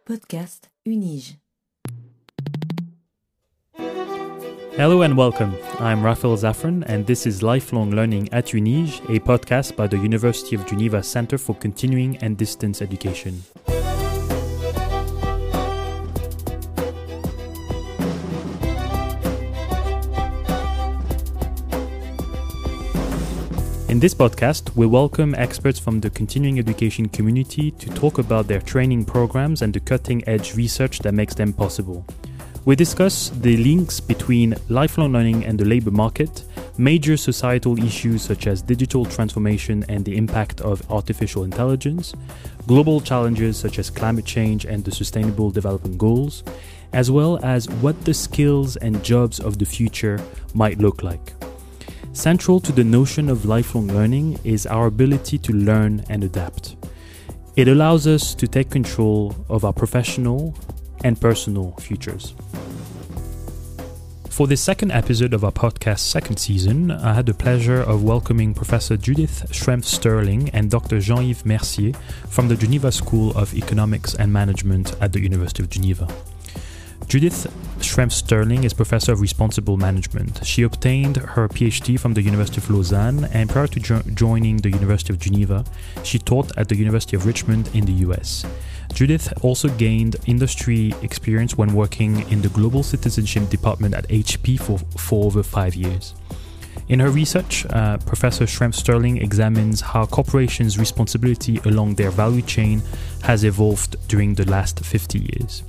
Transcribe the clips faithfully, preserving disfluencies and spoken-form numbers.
Podcast Unige. Hello and welcome. I'm Raphael Zafran and this is Lifelong Learning at Unige, a podcast by the University of Geneva Center for Continuing and Distance Education. In this podcast, we welcome experts from the continuing education community to talk about their training programs and the cutting-edge research that makes them possible. We discuss the links between lifelong learning and the labor market, major societal issues such as digital transformation and the impact of artificial intelligence, global challenges such as climate change and the Sustainable Development Goals, as well as what the skills and jobs of the future might look like. Central to the notion of lifelong learning is our ability to learn and adapt. It allows us to take control of our professional and personal futures. For this second episode of our podcast's second season, I had the pleasure of welcoming Professor Judith Schrempf-Sterling and Doctor Jean-Yves Mercier from the Geneva School of Economics and Management at the University of Geneva. Judith Schrempf-Sterling is Professor of Responsible Management. She obtained her PhD from the University of Lausanne, and prior to jo- joining the University of Geneva, she taught at the University of Richmond in the U S. Judith also gained industry experience when working in the Global Citizenship Department at H P for, for over five years. In her research, uh, Professor Schrempf-Sterling examines how corporations' responsibility along their value chain has evolved during the last fifty years.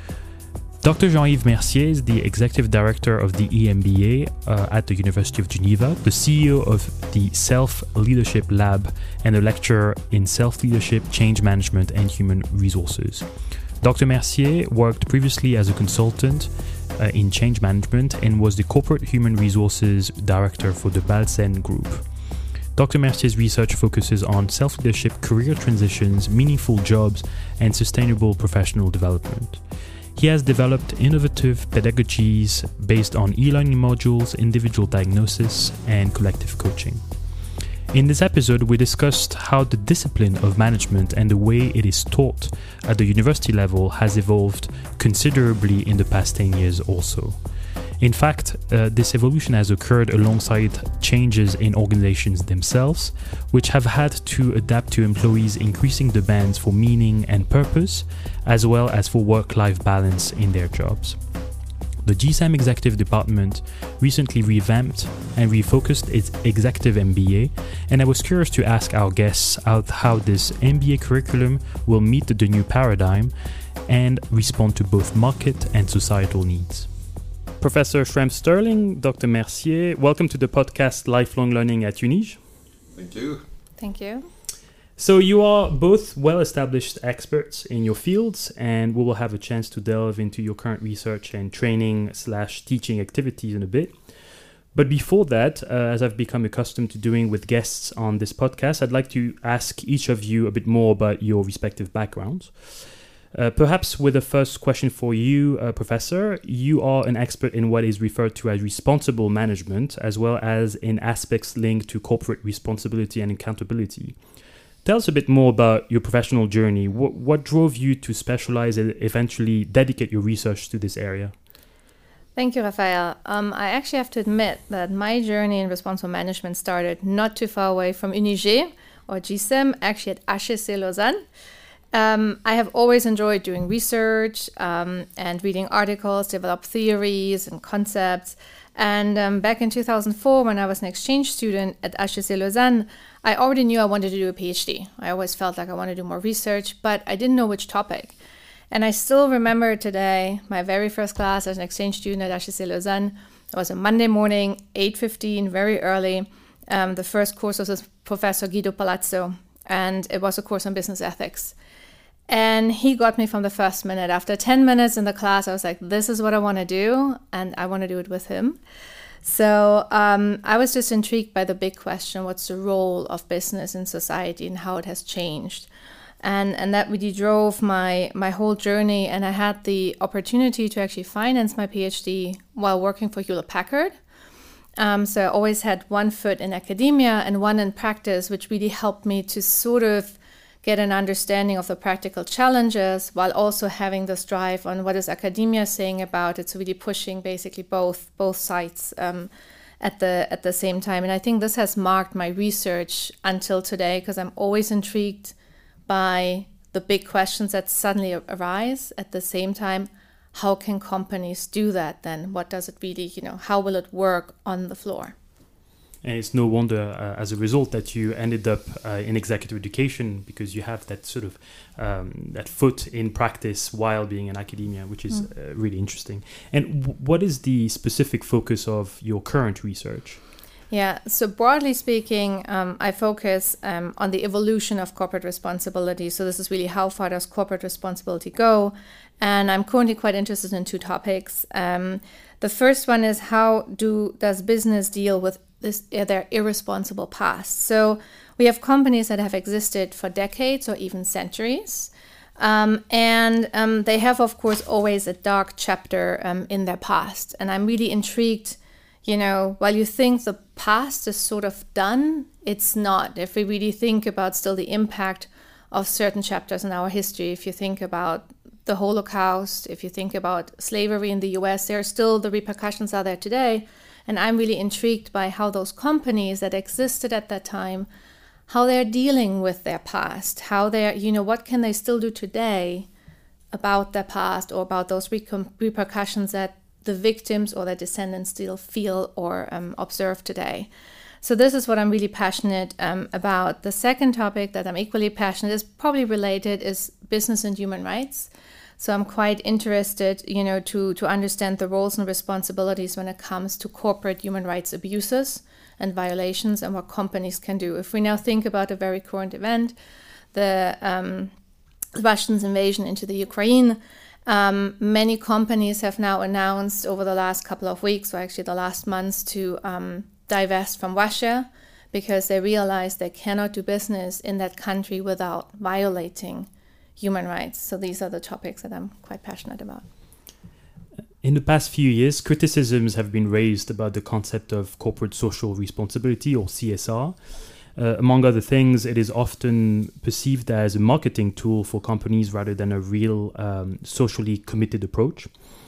Doctor Jean-Yves Mercier is the Executive Director of the E M B A uh, at the University of Geneva, the C E O of the Self-Leadership Lab, and a lecturer in self-leadership, change management, and human resources. Doctor Mercier worked previously as a consultant uh, in change management and was the Corporate Human Resources Director for the Balsen Group. Doctor Mercier's research focuses on self-leadership, career transitions, meaningful jobs, and sustainable professional development. He has developed innovative pedagogies based on e-learning modules, individual diagnosis, and collective coaching. In this episode, we discussed how the discipline of management and the way it is taught at the university level has evolved considerably in the past ten years or so. In fact, uh, this evolution has occurred alongside changes in organizations themselves, which have had to adapt to employees' increasing demands for meaning and purpose, as well as for work-life balance in their jobs. The G S A M Executive Department recently revamped and refocused its Executive M B A, and I was curious to ask our guests out how this M B A curriculum will meet the new paradigm and respond to both market and societal needs. Professor Schrempf-Sterling, Doctor Mercier, welcome to the podcast Lifelong Learning at Unige. Thank you. Thank you. So you are both well-established experts in your fields, and we will have a chance to delve into your current research and training slash teaching activities in a bit. But before that, uh, as I've become accustomed to doing with guests on this podcast, I'd like to ask each of you a bit more about your respective backgrounds. Uh, perhaps with the first question for you, uh, Professor, you are an expert in what is referred to as responsible management, as well as in aspects linked to corporate responsibility and accountability. Tell us a bit more about your professional journey. What, what drove you to specialize and eventually dedicate your research to this area? Thank you, Raphael. Um, I actually have to admit that my journey in responsible management started not too far away from Unige or G S A M, actually at H E C Lausanne. Um, I have always enjoyed doing research um, and reading articles, develop theories and concepts. And um, back in two thousand four, when I was an exchange student at H E C Lausanne, I already knew I wanted to do a PhD. I always felt like I wanted to do more research, but I didn't know which topic. And I still remember today my very first class as an exchange student at H E C Lausanne. It was a Monday morning, eight fifteen, very early. Um, the first course was with Professor Guido Palazzo, and it was a course on business ethics. And he got me from the first minute. After ten minutes in the class, I was like, this is what I want to do, and I want to do it with him. So um, I was just intrigued by the big question, what's the role of business in society and how it has changed? And and that really drove my, my whole journey, and I had the opportunity to actually finance my PhD while working for Hewlett-Packard. Um, so I always had one foot in academia and one in practice, which really helped me to sort of get an understanding of the practical challenges, while also having this drive on what is academia saying about it. So really pushing basically both both sides um, at the at the same time. And I think this has marked my research until today, because I'm always intrigued by the big questions that suddenly arise. At the same time, how can companies do that then? What does it really, you know, how will it work on the floor? And it's no wonder, uh, as a result, that you ended up uh, in executive education, because you have that sort of um, that foot in practice while being in academia, which is mm. uh, really interesting. And w- what is the specific focus of your current research? Yeah, so broadly speaking, um, I focus um, on the evolution of corporate responsibility. So this is really, how far does corporate responsibility go? And I'm currently quite interested in two topics. Um, the first one is, how do does business deal with this uh, their irresponsible past? So we have companies that have existed for decades or even centuries. Um, and um, they have, of course, always a dark chapter um, in their past. And I'm really intrigued. You know, while you think the past is sort of done, it's not. If we really think about still the impact of certain chapters in our history, if you think about the Holocaust, if you think about slavery in the U S, there are still, the repercussions are there today. And I'm really intrigued by how those companies that existed at that time, how they're dealing with their past, how they're, you know, what can they still do today about their past, or about those reper- repercussions that the victims or their descendants still feel or um, observe today. So this is what I'm really passionate um, about. The second topic that I'm equally passionate, is probably related, is business and human rights. So I'm quite interested, you know, to, to understand the roles and responsibilities when it comes to corporate human rights abuses and violations, and what companies can do. If we now think about a very current event, the um, Russians' invasion into the Ukraine, Um, many companies have now announced over the last couple of weeks, or actually the last months, to um, divest from Russia, because they realize they cannot do business in that country without violating human rights. So these are the topics that I'm quite passionate about. In the past few years, criticisms have been raised about the concept of corporate social responsibility, or C S R. Uh, among other things, it is often perceived as a marketing tool for companies rather than a real um, socially committed approach.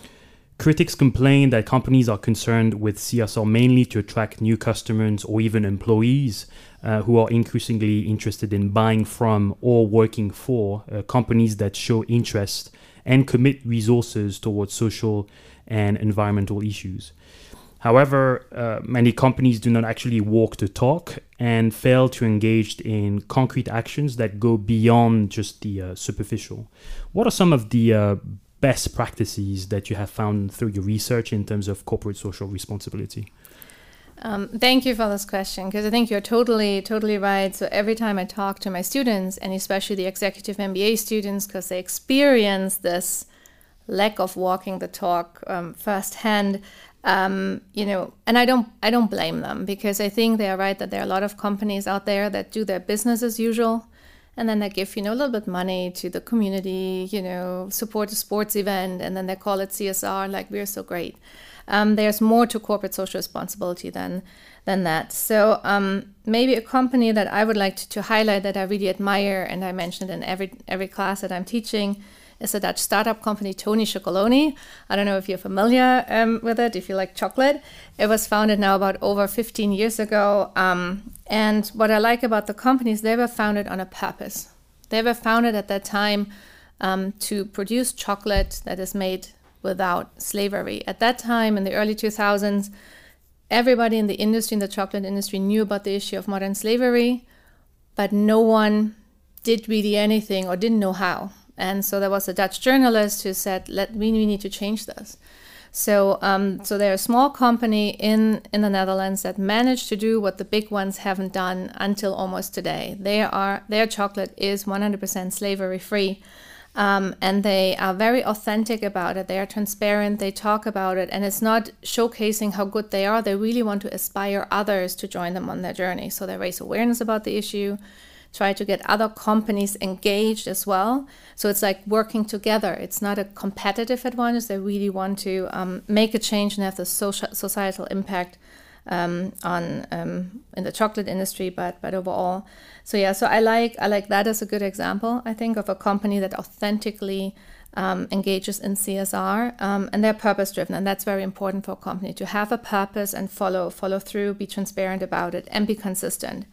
Critics complain that companies are concerned with C S R mainly to attract new customers or even employees uh, who are increasingly interested in buying from or working for uh, companies that show interest and commit resources towards social and environmental issues. However, uh, many companies do not actually walk the talk and fail to engage in concrete actions that go beyond just the uh, superficial. What are some of the uh, best practices that you have found through your research in terms of corporate social responsibility? Um, thank you for this question, because I think you're totally, totally right. So every time I talk to my students, and especially the executive M B A students, because they experience this lack of walking the talk um, firsthand, Um, you know, and I don't, I don't blame them, because I think they are right that there are a lot of companies out there that do their business as usual, and then they give, you know, a little bit money to the community, you know, support a sports event, and then they call it C S R, like we're so great. Um, there's more to corporate social responsibility than than that. So um, maybe a company that I would like to, to highlight that I really admire, and I mentioned in every every class that I'm teaching, is a Dutch startup company, Tony Chocolonely. I don't know if you're familiar um, with it, if you like chocolate. It was founded now about over fifteen years ago. Um, and what I like about the company is they were founded on a purpose. They were founded at that time um, to produce chocolate that is made without slavery. At that time, in the early two thousands, everybody in the industry, in the chocolate industry, knew about the issue of modern slavery, but no one did really anything or didn't know how. And so there was a Dutch journalist who said, "Let we, we need to change this." So, um, so they're a small company in, in the Netherlands that managed to do what the big ones haven't done until almost today. They are their chocolate is one hundred percent slavery free, um, and they are very authentic about it. They are transparent. They talk about it, and it's not showcasing how good they are. They really want to inspire others to join them on their journey. So they raise awareness about the issue, try to get other companies engaged as well. So it's like working together. It's not a competitive advantage. They really want to um, make a change and have the social, societal impact um, on um, in the chocolate industry, but but overall. So yeah, so I like I like that as a good example, I think, of a company that authentically um, engages in C S R, um, and they're purpose driven, and that's very important for a company to have a purpose and follow follow through, be transparent about it, and be consistent.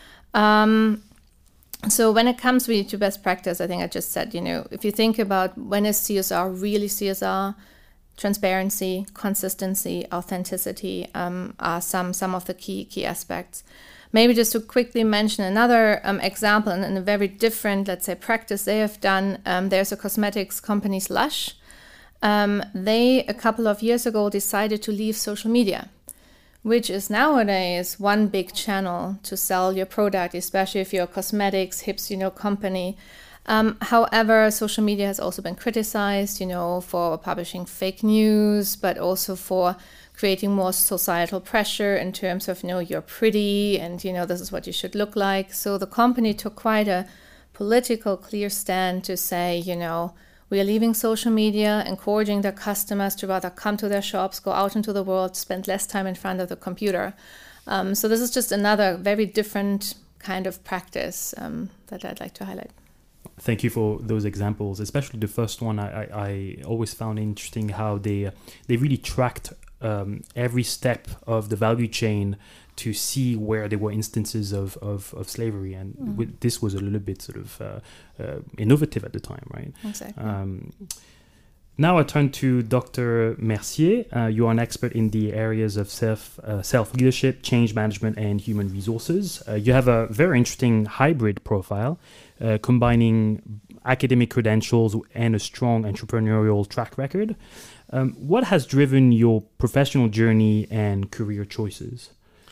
Um, so when it comes really to best practice, I think I just said, you know, if you think about when is C S R really C S R, transparency, consistency, authenticity um, are some some of the key key aspects. Maybe just to quickly mention another um, example and, and a very different, let's say, practice they have done. Um, there's a cosmetics company, Lush. Um, they, a couple of years ago, decided to leave social media, which is nowadays one big channel to sell your product, especially if you're a cosmetics, hips, you know, company. Um, however, social media has also been criticized, you know, for publishing fake news, but also for creating more societal pressure in terms of, you know, you're pretty and, you know, this is what you should look like. So the company took quite a political clear stand to say, you know, we are leaving social media, encouraging their customers to rather come to their shops, go out into the world, spend less time in front of the computer. Um, so this is just another very different kind of practice um, that I'd like to highlight. Thank you for those examples, especially the first one. I, I, I always found interesting how they uh, they really tracked um, every step of the value chain to see where there were instances of, of, of slavery. And mm. w- this was a little bit sort of uh, uh, innovative at the time, right? Exactly. Um, now I turn to Doctor Mercier. Uh, you are an expert in the areas of self uh, self leadership, change management, and human resources. Uh, you have a very interesting hybrid profile, uh, combining academic credentials and a strong entrepreneurial track record. Um, what has driven your professional journey and career choices?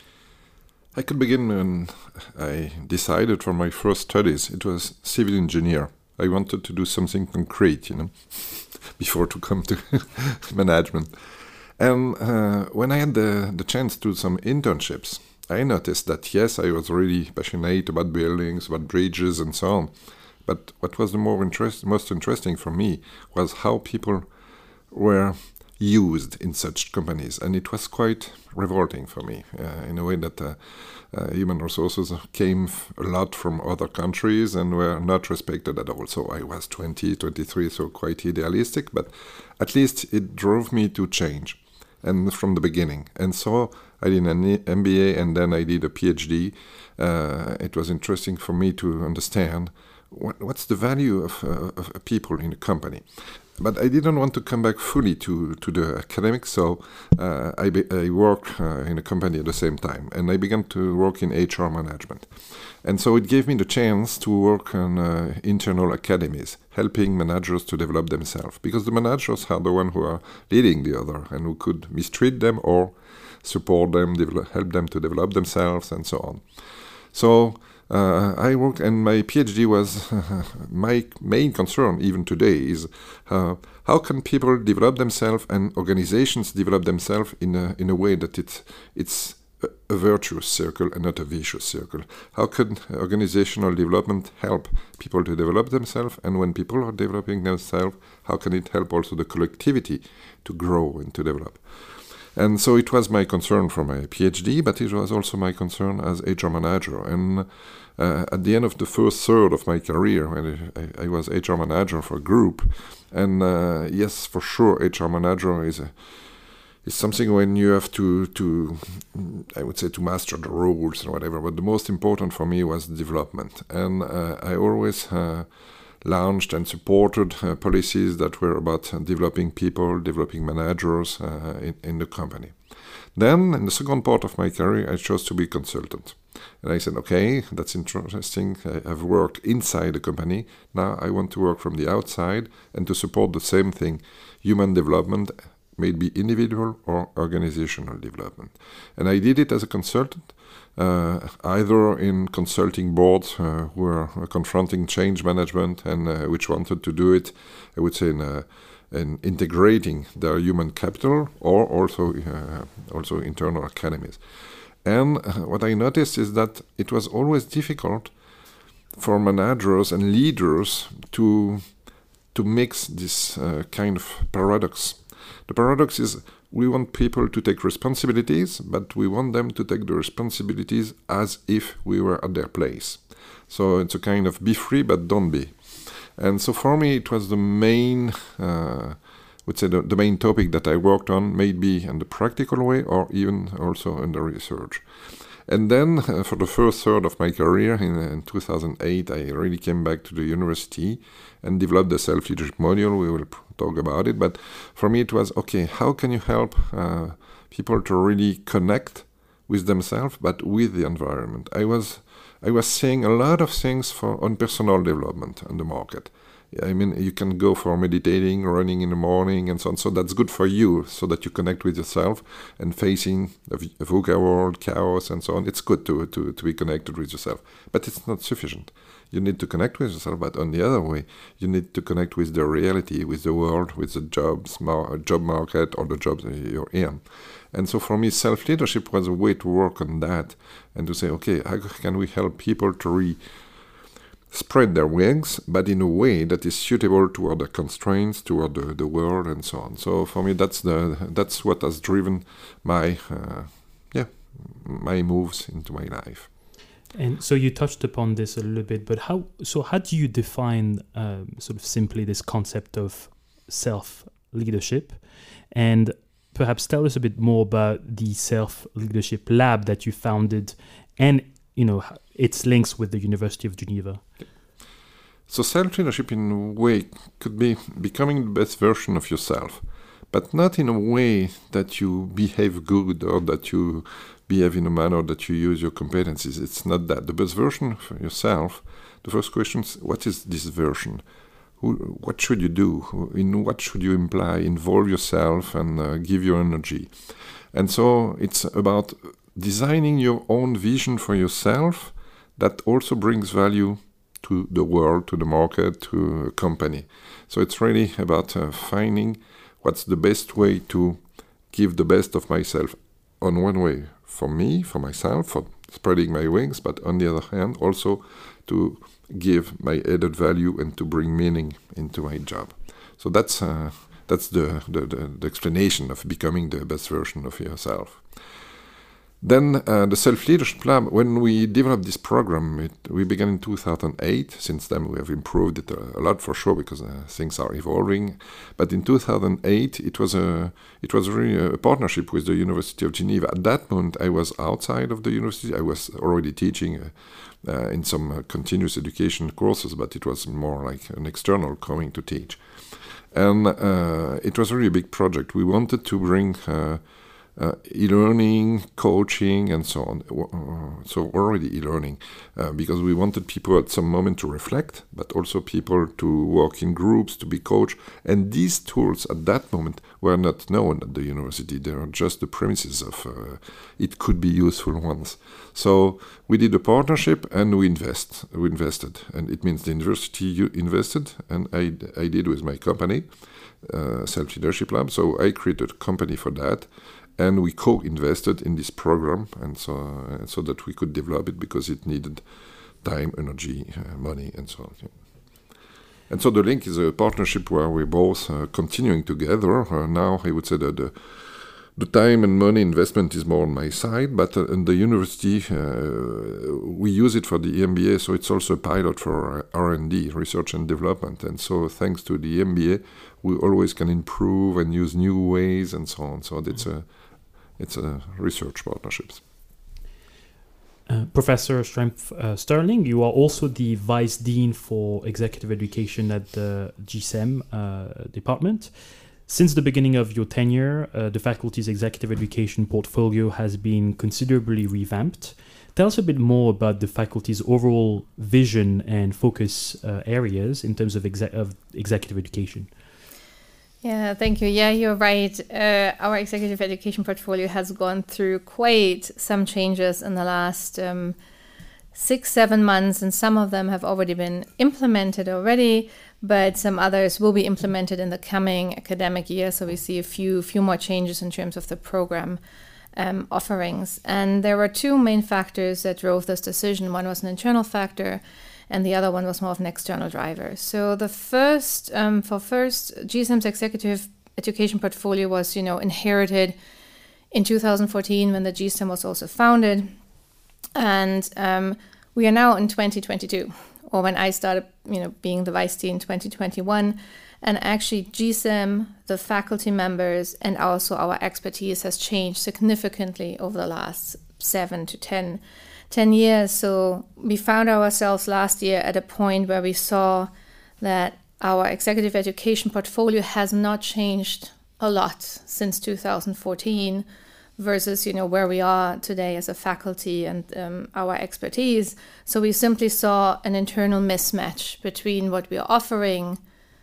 I could begin when I decided for my first studies. It was civil engineer. I wanted to do something concrete, you know, before to come to management. And uh, when I had the, the chance to do some internships, I noticed that, yes, I was really passionate about buildings, about bridges and so on. But what was the more interest, most interesting for me was how people were used in such companies. And it was quite revolting for me uh, in a way that uh, uh, human resources came f- a lot from other countries and were not respected at all. So I was twenty, twenty-three, so quite idealistic, but at least it drove me to change, and from the beginning. And so I did an M B A and then I did a PhD. Uh, it was interesting for me to understand what, what's the value of, uh, of people in a company. But I didn't want to come back fully to, to the academics, so uh, I, be, I worked uh, in a company at the same time, and I began to work in H R management. And so it gave me the chance to work on uh, internal academies, helping managers to develop themselves, because the managers are the ones who are leading the other and who could mistreat them or support them, develop, help them to develop themselves, and so on. So Uh, I work, and my PhD was uh, my main concern even today is uh, how can people develop themselves and organizations develop themselves in a in a way that it's it's a, a virtuous circle and not a vicious circle. How can organizational development help people to develop themselves, and when people are developing themselves, how can it help also the collectivity to grow and to develop? And so it was my concern for my PhD, but it was also my concern as H R manager. And uh, at the end of the first third of my career, when I, I was H R manager for a group, and uh, yes, for sure, H R manager is a, is something when you have to, to, I would say, to master the rules and whatever. But the most important for me was development. And uh, I always uh, launched and supported uh, policies that were about uh, developing people, developing managers uh, in, in the company. Then, in the second part of my career, I chose to be consultant. And I said, okay, that's interesting. I have worked inside the company. Now I want to work from the outside and to support the same thing, human development, maybe individual or organizational development. And I did it as a consultant. Uh, either in consulting boards uh, who are uh, confronting change management and uh, which wanted to do it, I would say, in, uh, in integrating their human capital, or also uh, also internal academies. And uh, what I noticed is that it was always difficult for managers and leaders to to mix this uh, kind of paradox. The paradox is, we want people to take responsibilities, but we want them to take the responsibilities as if we were at their place. So it's a kind of be free, but don't be. And so for me, it was the main, uh, would say the, the main topic that I worked on, maybe in the practical way or even also in the research. And then uh, for the first third of my career in, in two thousand eight, I really came back to the university and developed the self-leadership module. We will talk about it. But for me, it was, okay, how can you help uh, people to really connect with themselves, but with the environment? I was I was seeing a lot of things for on personal development on the market. I mean, you can go for meditating, running in the morning, and so on. So that's good for you, so that you connect with yourself and facing a VUCA world, chaos, and so on. It's good to, to, to be connected with yourself. But it's not sufficient. You need to connect with yourself, but on the other way, you need to connect with the reality, with the world, with the jobs, mar- job market, or the jobs you're in. And so for me, self-leadership was a way to work on that and to say, okay, how can we help people to re- spread their wings, but in a way that is suitable toward the constraints, toward the, the world, and so on. So for me, that's the that's what has driven my uh, yeah my moves into my life. And so you touched upon this a little bit, but how so how do you define um, sort of simply this concept of self-leadership? And perhaps tell us a bit more about the self-leadership lab that you founded and, you know, its links with the University of Geneva. So self-leadership in a way could be becoming the best version of yourself, but not in a way that you behave good or that you behave in a manner that you use your competencies. It's not that. The best version of yourself, the first question is, what is this version? Who, what should you do? In what should you imply? Involve yourself and uh, give your energy. And so it's about designing your own vision for yourself that also brings value to the world, to the market, to a company. So it's really about uh, finding what's the best way to give the best of myself on one way for me, for myself, for spreading my wings, but on the other hand also to give my added value and to bring meaning into my job. So that's uh, that's the, the, the, the explanation of becoming the best version of yourself. Then uh, the Self-Leadership Lab, when we developed this program, it, we began in two thousand eight. Since then we have improved it a, a lot for sure, because uh, things are evolving. But in two thousand eight, it was a it was really a partnership with the University of Geneva. At that moment, I was outside of the university. I was already teaching uh, uh, in some uh, continuous education courses, but it was more like an external coming to teach. And uh, it was really a big project. We wanted to bring uh, Uh, e-learning, coaching, and so on. Uh, so already e-learning, uh, because we wanted people at some moment to reflect, but also people to work in groups, to be coached. And these tools at that moment were not known at the university. They are just the premises of uh, it could be useful ones. So we did a partnership and we invest. We invested, and it means the university invested, and I, I did with my company, uh, Self-Leadership Lab. So I created a company for that. And we co-invested in this program, and so uh, so that we could develop it, because it needed time, energy, uh, money, and so on. Yeah. And so the link is a partnership where we're both uh, continuing together. Uh, now I would say that the, the time and money investment is more on my side, but uh, in the university uh, we use it for the E M B A, so it's also a pilot for R and D, research and development. And so thanks to the E M B A, we always can improve and use new ways and so on. So it's a It's a research partnerships. Uh, Professor Strempf-Sterling, you are also the Vice Dean for Executive Education at the G S E M uh, department. Since the beginning of your tenure, uh, the faculty's executive education portfolio has been considerably revamped. Tell us a bit more about the faculty's overall vision and focus uh, areas in terms of, exe- of executive education. Yeah, thank you. Yeah, you're right. Uh, our executive education portfolio has gone through quite some changes in the last um, six, seven months, and some of them have already been implemented already, but some others will be implemented in the coming academic year. So we see a few, few more changes in terms of the program um, offerings. And there were two main factors that drove this decision. One was an internal factor, and the other one was more of an external driver. So the first, um, for first, G S E M's executive education portfolio was, you know, inherited in two thousand fourteen when the G S E M was also founded. And um, we are now in twenty twenty-two, or when I started, you know, being the vice dean in twenty twenty-one. And actually G S E M, the faculty members, and also our expertise has changed significantly over the last seven to ten, ten years. So we found ourselves last year at a point where we saw that our executive education portfolio has not changed a lot since two thousand fourteen versus, you know, where we are today as a faculty and um, our expertise. So we simply saw an internal mismatch between what we are offering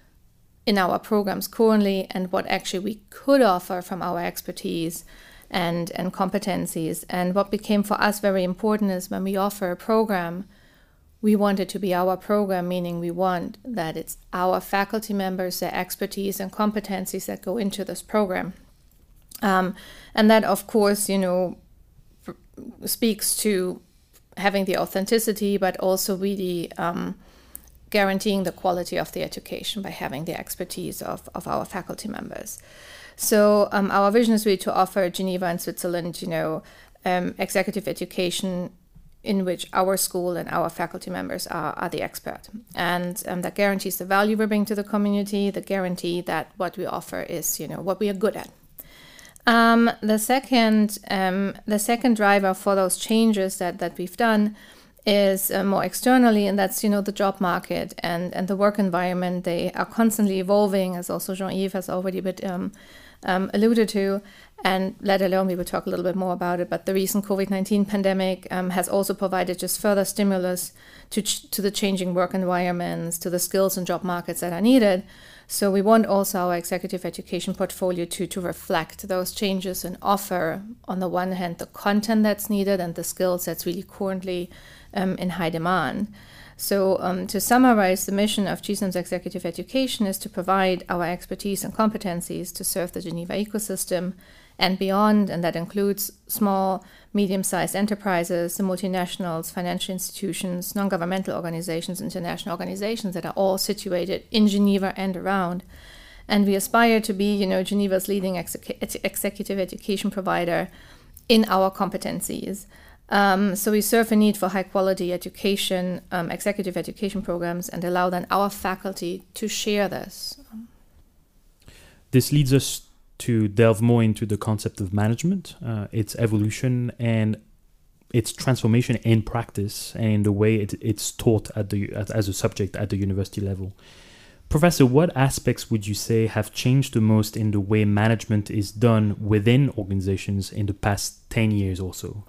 in our programs currently and what actually we could offer from our expertise and, and competencies. And what became for us very important is when we offer a program, we want it to be our program, meaning we want that it's our faculty members, their expertise and competencies that go into this program. Um, and that, of course, you know, f- speaks to having the authenticity, but also really um, guaranteeing the quality of the education by having the expertise of, of our faculty members. So um, our vision is really to offer Geneva and Switzerland, you know, um, executive education in which our school and our faculty members are, are the expert. And um, that guarantees the value we bring to the community, the guarantee that what we offer is, you know, what we are good at. Um, the second um, the second driver for those changes that, that we've done is uh, more externally, and that's, you know, the job market and, and the work environment. They are constantly evolving, as also Jean-Yves has already a bit um, um, alluded to, and let alone we will talk a little bit more about it, but the recent COVID nineteen pandemic um, has also provided just further stimulus to ch- to the changing work environments, to the skills and job markets that are needed. So we want also our executive education portfolio to, to reflect those changes and offer, on the one hand, the content that's needed and the skills that's really currently um, in high demand. So um, to summarize, the mission of G S E M's executive education is to provide our expertise and competencies to serve the Geneva ecosystem and beyond, and that includes small, medium-sized enterprises, the multinationals, financial institutions, non-governmental organizations, international organizations that are all situated in Geneva and around. And we aspire to be, you know, Geneva's leading exec- executive education provider in our competencies. Um, so we serve a need for high-quality education, um, executive education programs, and allow then our faculty to share this. This leads us to delve more into the concept of management, uh, its evolution and its transformation in practice and the way it, it's taught at the as a subject at the university level. Professor, what aspects would you say have changed the most in the way management is done within organizations in the past ten years or so?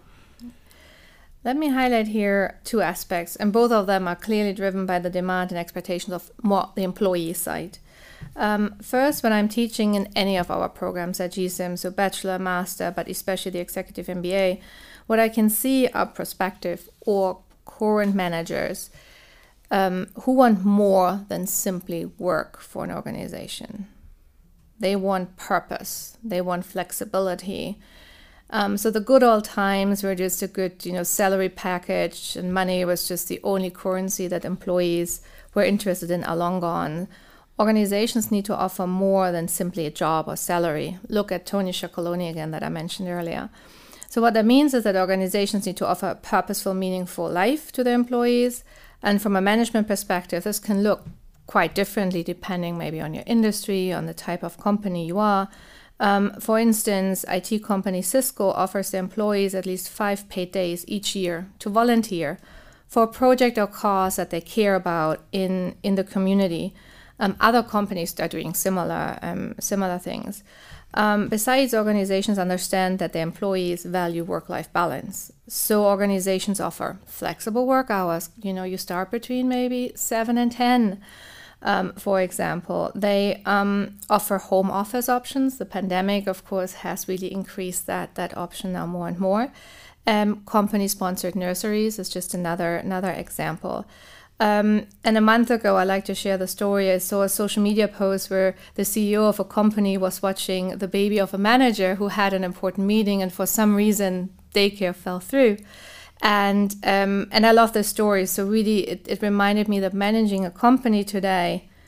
Let me highlight here two aspects, and both of them are clearly driven by the demand and expectations of more the employee side. Um, first, when I'm teaching in any of our programs at G S E M, so bachelor, master, but especially the executive M B A, what I can see are prospective or current managers um, who want more than simply work for an organization. They want purpose. They want flexibility. Um, so the good old times were just a good, you know, salary package and money was just the only currency that employees were interested in are long gone. Organizations need to offer more than simply a job or salary. Look at Tony Chocolonely again that I mentioned earlier. So what that means is that organizations need to offer a purposeful, meaningful life to their employees. And from a management perspective, this can look quite differently depending maybe on your industry, on the type of company you are. Um, for instance, I T company Cisco offers their employees at least five paid days each year to volunteer for a project or cause that they care about in, in the community. Um, other companies are doing similar um, similar things. Um, besides, organizations understand that their employees value work-life balance. So organizations offer flexible work hours. You know, you start between maybe seven and ten, um, for example. They um, offer home office options. The pandemic, of course, has really increased that that option now more and more. Um, company-sponsored nurseries is just another another example. Um, and a month ago, I like to share the story. I saw a social media post where the C E O of a company was watching the baby of a manager who had an important meeting, and for some reason, daycare fell through. And um, and I love this story. So really, it, it reminded me that managing a company today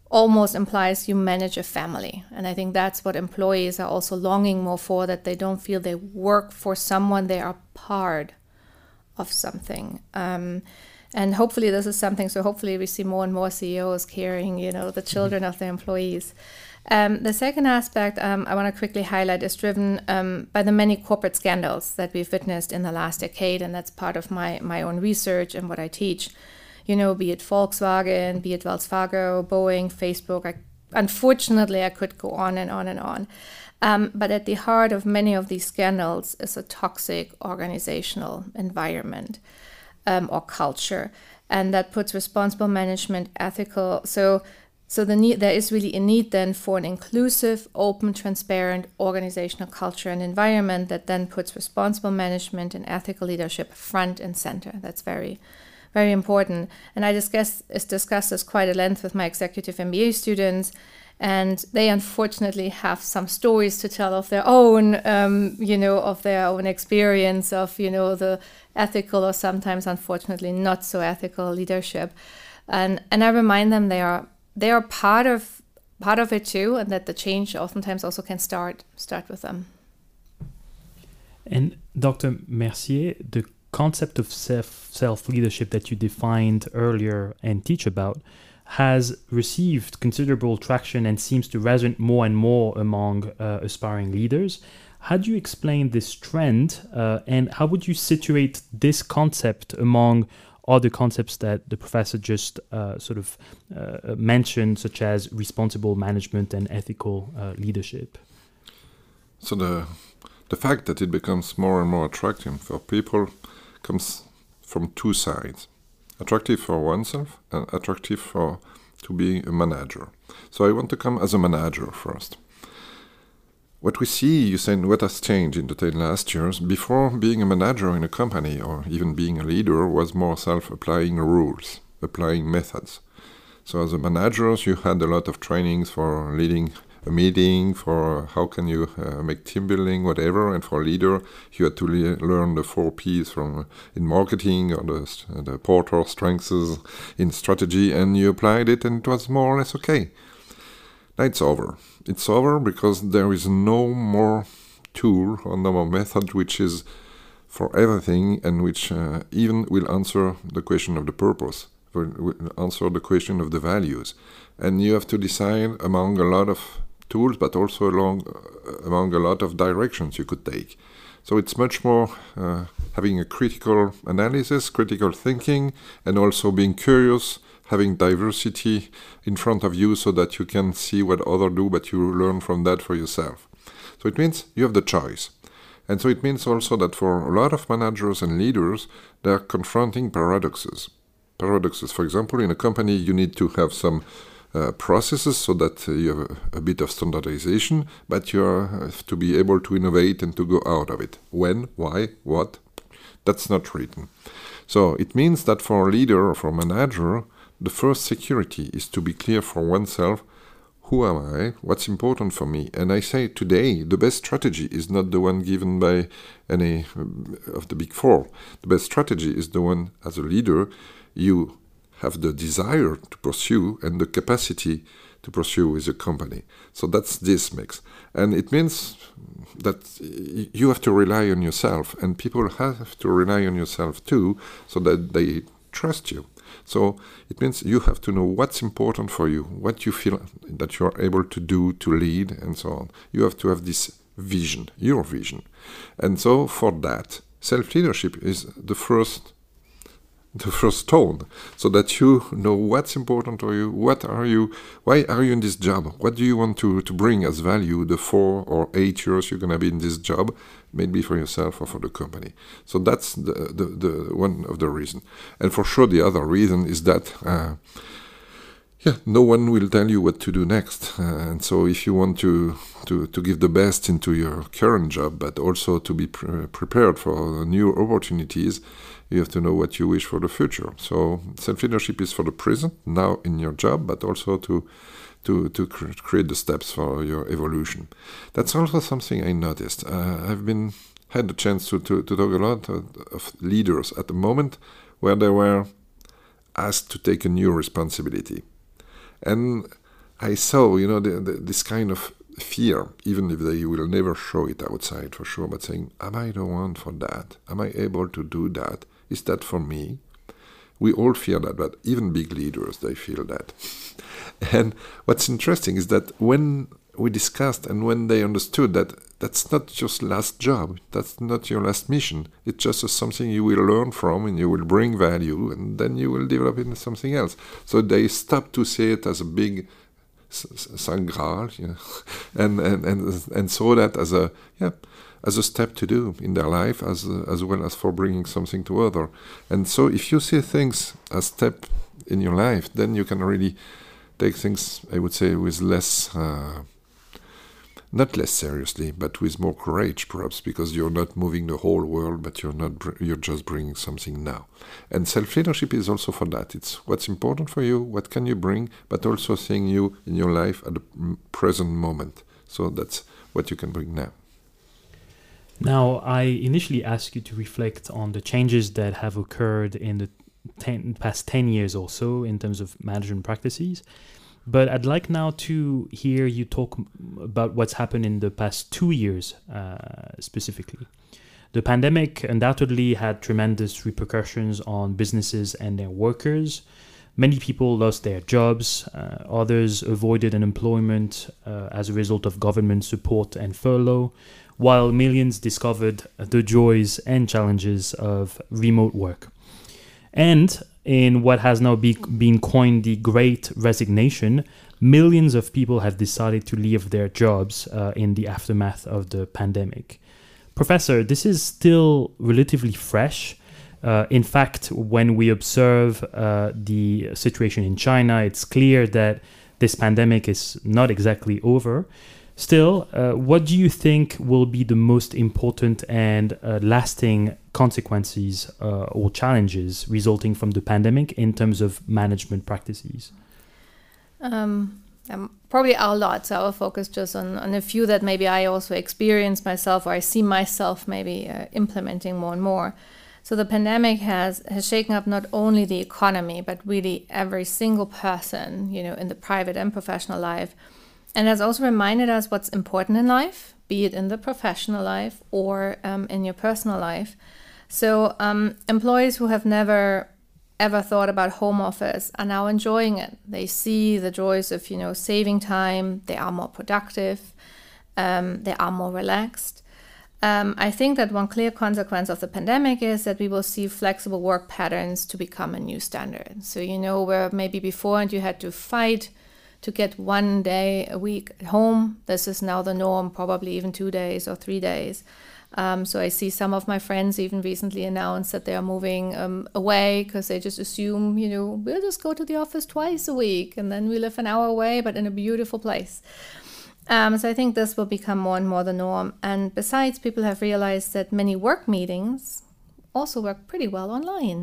almost implies you manage a family. And I think that's what employees are also longing more for, that they don't feel they work for someone, they are part of something. Um, and hopefully this is something, so hopefully we see more and more C E Os caring, you know, the children mm-hmm. of their employees. Um, the second aspect um, I want to quickly highlight is driven um, by the many corporate scandals that we've witnessed in the last decade, and that's part of my, my own research and what I teach. You know, be it Volkswagen, be it Wells Fargo, Boeing, Facebook. I, unfortunately, I could go on and on and on. Um, but at the heart of many of these scandals is a toxic organizational environment um, or culture, and that puts responsible management, ethical. So, so the need, there is really a need then for an inclusive, open, transparent organizational culture and environment that then puts responsible management and ethical leadership front and center. That's very Very important. And I discuss, discuss this quite at length with my executive M B A students. And they unfortunately have some stories to tell of their own, um, you know, of their own experience of, you know, the ethical or sometimes, unfortunately, not so ethical leadership. And and I remind them they are they are part of part of it too, and that the change oftentimes also can start start with them. And Doctor Mercier, the concept of self self leadership that you defined earlier and teach about has received considerable traction and seems to resonate more and more among uh, aspiring leaders. How do you explain this trend, uh, and how would you situate this concept among other concepts that the professor just uh, sort of uh, mentioned, such as responsible management and ethical uh, leadership? So the the fact that it becomes more and more attractive for people comes from two sides. Attractive for oneself and attractive for to be a manager. So I want to come as a manager first. What we see, you said, what has changed in the ten last years, before being a manager in a company or even being a leader was more self-applying rules, applying methods. So as a manager, you had a lot of trainings for leading a meeting, for how can you uh, make team building, whatever, and for a leader, you had to le- learn the four P's from uh, in marketing or the, uh, the Porter strengths in strategy, and you applied it, and it was more or less okay. Now it's over. It's over because there is no more tool or no more method which is for everything and which uh, even will answer the question of the purpose, will, will answer the question of the values. And you have to decide among a lot of tools, but also along uh, among a lot of directions you could take. So it's much more uh, having a critical analysis, critical thinking, and also being curious, having diversity in front of you so that you can see what others do, but you learn from that for yourself. So it means you have the choice. And so it means also that for a lot of managers and leaders, they are confronting paradoxes. Paradoxes, for example, in a company you need to have some Uh, processes so that uh, you have a, a bit of standardization, but you are, have to be able to innovate and to go out of it. When, why, what, that's not written. So it means that for a leader or for a manager, the first security is to be clear for oneself, who am I, what's important for me. And I say today, the best strategy is not the one given by any of the big four. The best strategy is the one, as a leader, you have the desire to pursue and the capacity to pursue with a company. So that's this mix. And it means that you have to rely on yourself, and people have to rely on yourself too, so that they trust you. So it means you have to know what's important for you, what you feel that you are able to do, to lead, and so on. You have to have this vision, your vision. And so for that, self-leadership is the first the first tone, so that you know what's important to you, what are you, why are you in this job, what do you want to, to bring as value the four or eight years you're going to be in this job, maybe for yourself or for the company. So that's the, the, the one of the reasons. And for sure the other reason is that uh, yeah, no one will tell you what to do next. Uh, and so if you want to, to, to give the best into your current job, but also to be pre- prepared for new opportunities, you have to know what you wish for the future. So self-leadership is for the present, now in your job, but also to to, to cr- create the steps for your evolution. That's also something I noticed. Uh, I've been had the chance to, to, to talk a lot of, of leaders at the moment where they were asked to take a new responsibility. And I saw, you know, the, the, this kind of fear, even if they will never show it outside for sure, but saying, am I the one for that? Am I able to do that? Is that for me? We all fear that, but even big leaders, they feel that. And what's interesting is that when we discussed and when they understood that that's not just last job, that's not your last mission, it's just a something you will learn from and you will bring value and then you will develop into something else. So they stopped to see it as a big Saint Graal, you know, and, and, and, and saw that as a, yeah, as a step to do in their life, as as well as for bringing something to other. And so if you see things as step in your life, then you can really take things, I would say, with less, uh, not less seriously, but with more courage, perhaps, because you're not moving the whole world, but you're not, br- you're just bringing something now. And self-leadership is also for that. It's what's important for you, what can you bring, but also seeing you in your life at the present moment. So that's what you can bring now. Now, I initially asked you to reflect on the changes that have occurred in the ten, past ten years or so in terms of management practices. But I'd like now to hear you talk about what's happened in the past two years uh, specifically. The pandemic undoubtedly had tremendous repercussions on businesses and their workers. Many people lost their jobs, uh, others avoided unemployment uh, as a result of government support and furlough, while millions discovered the joys and challenges of remote work. And in what has now be, been coined the Great Resignation, millions of people have decided to leave their jobs uh, in the aftermath of the pandemic. Professor, this is still relatively fresh. Uh, in fact, when we observe uh, the situation in China, it's clear that this pandemic is not exactly over. Still, uh, what do you think will be the most important and uh, lasting consequences uh, or challenges resulting from the pandemic in terms of management practices? Um, um, probably a lot. So I'll focus just on, on a few that maybe I also experience myself, or I see myself maybe uh, implementing more and more. So the pandemic has, has shaken up not only the economy, but really every single person, you know, in the private and professional life. And has also reminded us what's important in life, be it in the professional life or um, in your personal life. So um, employees who have never ever thought about home office are now enjoying it. They see the joys of, you know, saving time. They are more productive. Um, they are more relaxed. Um, I think that one clear consequence of the pandemic is that we will see flexible work patterns to become a new standard. So, you know, where maybe before and you had to fight to get one day a week at home, this is now the norm, probably even two days or three days. Um, so I see some of my friends even recently announced that they are moving um, away because they just assume, you know, we'll just go to the office twice a week and then we live an hour away, but in a beautiful place. Um, so I think this will become more and more the norm. And besides, people have realized that many work meetings also work pretty well online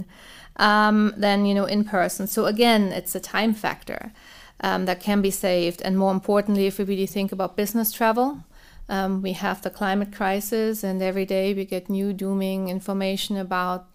um, than, you know, in person. So again, it's a time factor. Um, that can be saved. And more importantly, if we really think about business travel, um, we have the climate crisis, and every day we get new dooming information about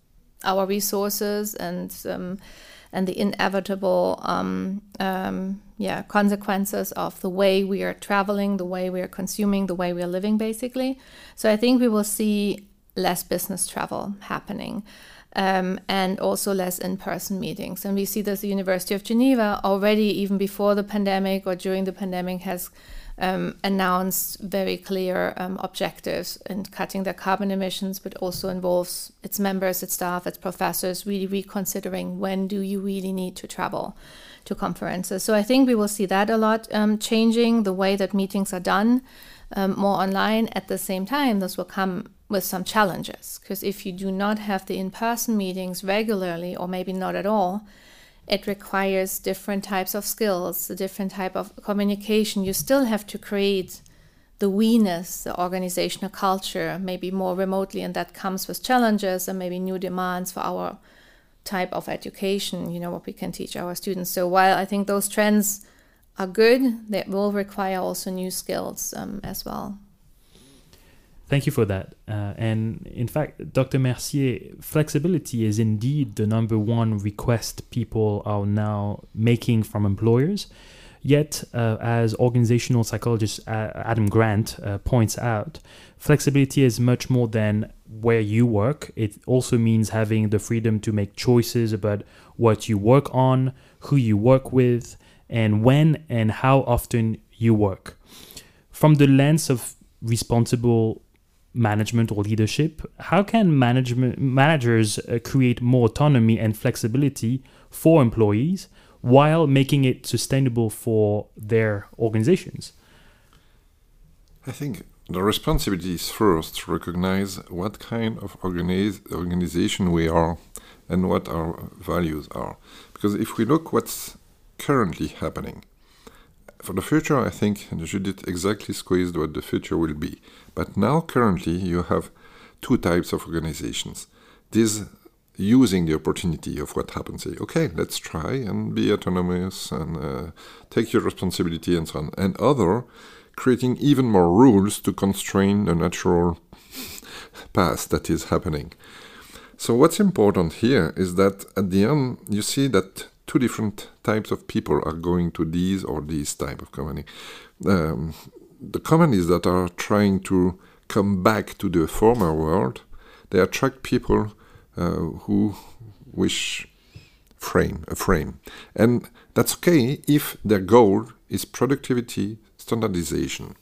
our resources and um, and the inevitable um, um, yeah consequences of the way we are traveling, the way we are consuming, the way we are living, basically. So I think we will see less business travel happening. Um, and also less in-person meetings. And we see that the University of Geneva already, even before the pandemic or during the pandemic, has um, announced very clear um, objectives in cutting their carbon emissions, but also involves its members, its staff, its professors, really reconsidering when do you really need to travel to conferences. So I think we will see that a lot um, changing the way that meetings are done, um, more online. At the same time, this will come with some challenges, because if you do not have the in-person meetings regularly, or maybe not at all, it requires different types of skills, a different type of communication. You still have to create the we-ness, the organizational culture, maybe more remotely, and that comes with challenges and maybe new demands for our type of education, you know, what we can teach our students. So while I think those trends are good, they will require also new skills um, as well. Thank you for that. Uh, and in fact, Doctor Mercier, flexibility is indeed the number one request people are now making from employers. Yet, uh, as organizational psychologist uh, Adam Grant uh, points out, flexibility is much more than where you work. It also means having the freedom to make choices about what you work on, who you work with, and when and how often you work. From the lens of responsible management or leadership, how can management managers uh, create more autonomy and flexibility for employees while making it sustainable for their organizations? I think the responsibility is first to recognize what kind of organize, organization we are and what our values are. Because if we look what's currently happening, for the future, I think Judith exactly squeezed what the future will be. But now, currently, you have two types of organizations. These using the opportunity of what happens, say, okay, let's try and be autonomous and uh, take your responsibility and so on. And other, creating even more rules to constrain the natural path that is happening. So what's important here is that at the end, you see that two different types of people are going to these or these type of company. Um, the companies that are trying to come back to the former world, they attract people uh, who wish frame a frame, and that's okay if their goal is productivity, standardization.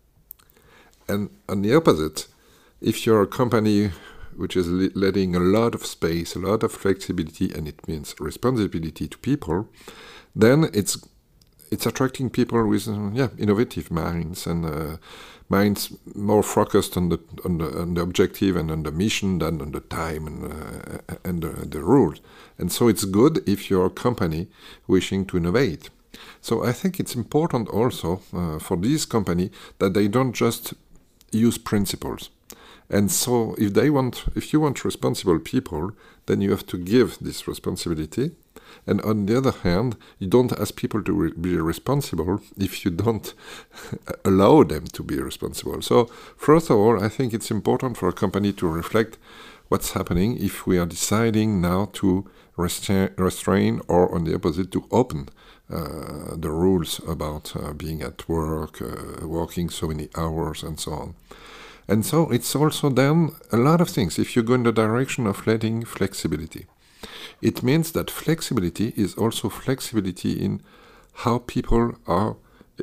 And on the opposite, if you're a company which is le- letting a lot of space, a lot of flexibility, and it means responsibility to people, then it's it's attracting people with uh, yeah innovative minds and uh, minds more focused on the on the on the objective and on the mission than on the time and uh, and the, the rules. And so it's good if you're a company wishing to innovate. So I think it's important also uh, for this company that they don't just use principles. And so if they want, if you want responsible people, then you have to give this responsibility. And on the other hand, you don't ask people to re- be responsible if you don't allow them to be responsible. So first of all, I think it's important for a company to reflect what's happening if we are deciding now to restra- restrain or, on the opposite, to open uh, the rules about uh, being at work, uh, working so many hours, and so on. And so it's also then a lot of things. If you go in the direction of letting flexibility, it means that flexibility is also flexibility in how people are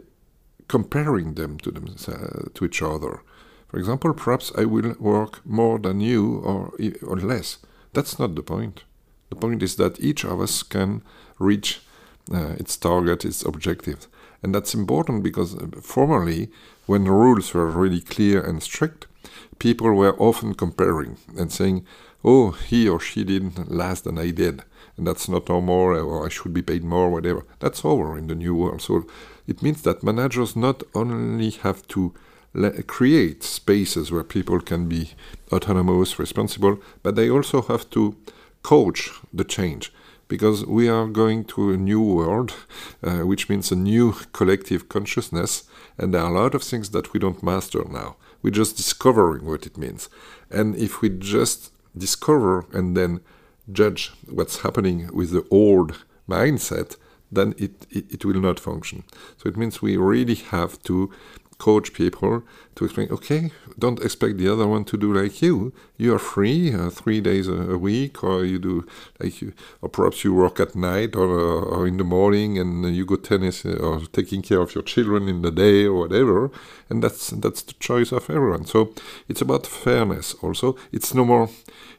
comparing them to them uh, to each other. For example, perhaps I will work more than you or or less. That's not the point. The point is that each of us can reach uh, its target, its objective. And that's important because formerly, when the rules were really clear and strict, people were often comparing and saying, oh, he or she did less than I did, and that's not no more, or I should be paid more, whatever. That's over in the new world. So it means that managers not only have to le- create spaces where people can be autonomous, responsible, but they also have to coach the change. Because we are going to a new world, uh, which means a new collective consciousness, and there are a lot of things that we don't master now. We're just discovering what it means. And if we just discover and then judge what's happening with the old mindset, then it, it, it will not function. So it means we really have to coach people to explain, okay, don't expect the other one to do like you. You are free uh, three days a, a week, or you do like you, or perhaps you work at night or, uh, or in the morning, and you go tennis or taking care of your children in the day or whatever. And that's that's the choice of everyone. So it's about fairness. Also, it's no more.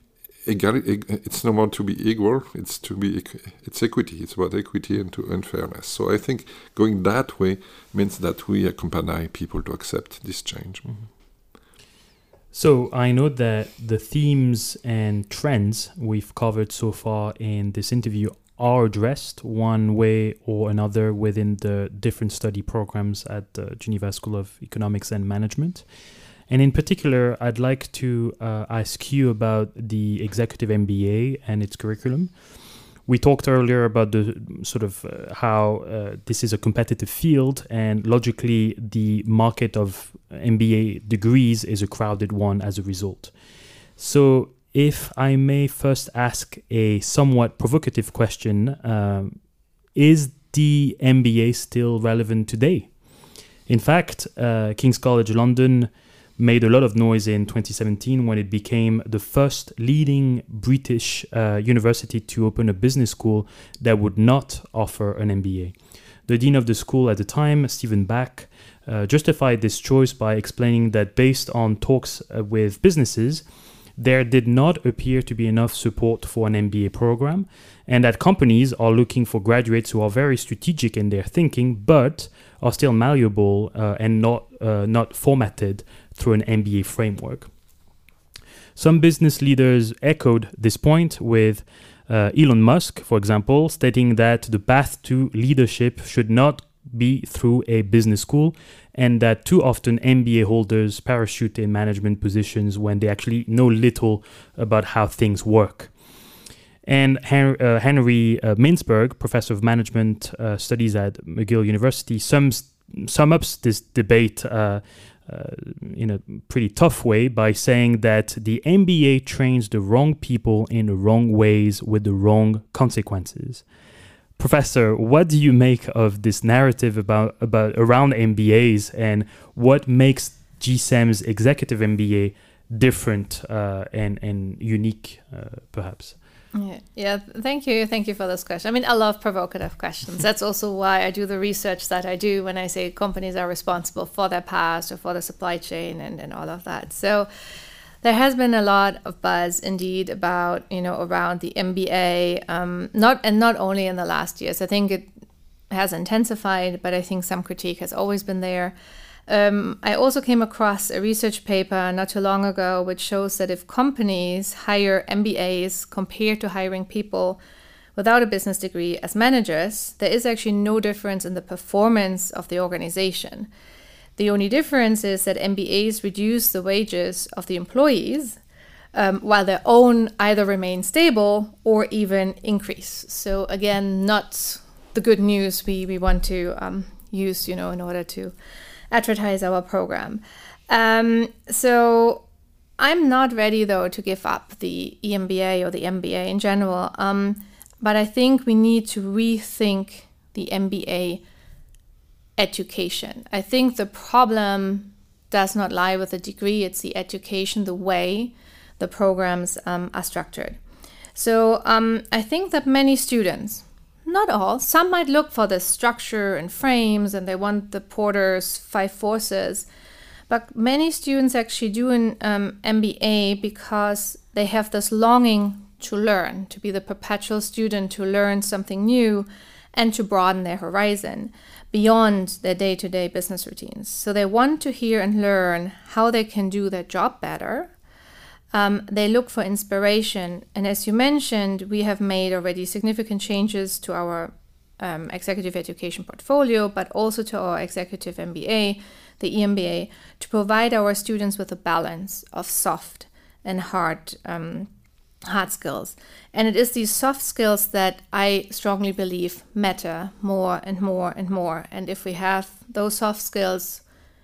It's no more to be equal. It's to be. It's equity. It's about equity and to and fairness. So I think going that way means that we accompany people to accept this change. Mm-hmm. So I know that the themes and trends we've covered so far in this interview are addressed one way or another within the different study programs at the Geneva School of Economics and Management. And in particular, I'd like to uh, ask you about the Executive M B A and its curriculum. We talked earlier about the sort of uh, how uh, this is a competitive field, and logically the market of M B A degrees is a crowded one as a result. So if I may first ask a somewhat provocative question, um, is the M B A still relevant today? In fact, uh, King's College London made a lot of noise in twenty seventeen when it became the first leading British uh, university to open a business school that would not offer an M B A. The dean of the school at the time, Stephen Back, uh, justified this choice by explaining that based on talks uh, with businesses, there did not appear to be enough support for an M B A program, and that companies are looking for graduates who are very strategic in their thinking, but are still malleable uh, and not uh, not formatted through an M B A framework. Some business leaders echoed this point, with uh, Elon Musk, for example, stating that the path to leadership should not be through a business school, and that too often M B A holders parachute in management positions when they actually know little about how things work. And Henry, uh, Henry uh, Mintzberg, professor of management uh, studies at McGill University, sums sum ups this debate uh, uh, in a pretty tough way by saying that the M B A trains the wrong people in the wrong ways with the wrong consequences. Professor, what do you make of this narrative about, about around M B As, and what makes G S E M's executive M B A different uh, and, and unique, uh, perhaps? Yeah, yeah, thank you. Thank you for this question. I mean, I love provocative questions. That's also why I do the research that I do when I say companies are responsible for their past or for the supply chain and, and all of that. So there has been a lot of buzz indeed about, you know, around the M B A, um, not and not only in the last years. I think it has intensified, but I think some critique has always been there. Um, I also came across a research paper not too long ago which shows that if companies hire M B As compared to hiring people without a business degree as managers, there is actually no difference in the performance of the organization. The only difference is that M B As reduce the wages of the employees um, while their own either remain stable or even increase. So again, not the good news we, we want to um, use, you know, in order to advertise our program. Um, so I'm not ready, though, to give up the E M B A or the M B A in general. Um, but I think we need to rethink the M B A education. I think the problem does not lie with the degree. It's the education, the way the programs um, are structured. So um, I think that many students, not all, some might look for the structure and frames and they want the Porter's five forces, but many students actually do an um, M B A because they have this longing to learn, to be the perpetual student, to learn something new and to broaden their horizon beyond their day-to-day business routines. So they want to hear and learn how they can do their job better. Um, they look for inspiration. And as you mentioned, we have made already significant changes to our um, executive education portfolio, but also to our executive M B A, the E M B A, to provide our students with a balance of soft and hard, um, hard skills. And it is these soft skills that I strongly believe matter more and more and more. And if we have those soft skills